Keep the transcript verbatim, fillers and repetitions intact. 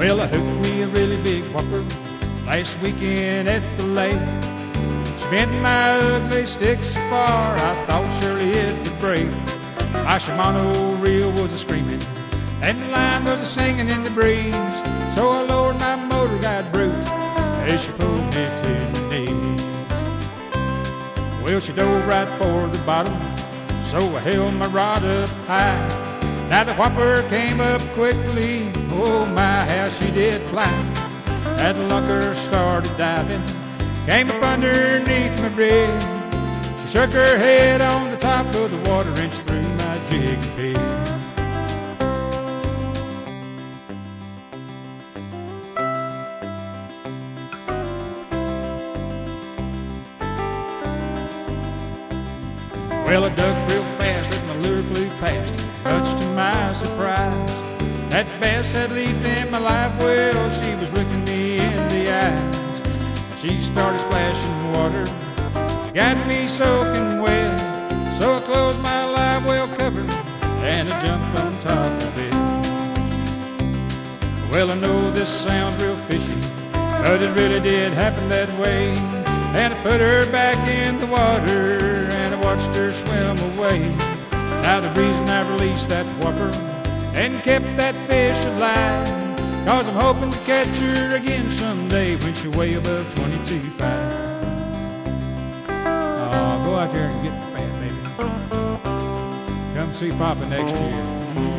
Well, I hooked me a really big whopper last weekend at the lake. She bent my ugly stick so far I thought surely it would break. My Shimano reel was a screaming and the line was a singing in the breeze. So I lowered my motor guide brute as she pulled me to my knees. Well, she dove right for the bottom, so I held my rod up high. Now the whopper came up quickly, oh my, how she did fly. That lunker started diving, came up underneath my rig. She shook her head on the top of the water and she threw my jig and pig. Well, I ducked real fast as my lure flew past, much to my surprise. That bass had leaped in my life well, she was looking me in the eyes. She started splashing water, got me soaking wet. So I closed my live well cover and I jumped on top of it. Well, I know this sounds real fishy, but it really did happen that way. And I put her back in the water and I watched her swim away. Now the reason I released that whopper and kept that fish alive, cause I'm hoping to catch her again someday when she weigh above twenty-two five. Oh, go out there and get fat, baby. Come see Papa next year.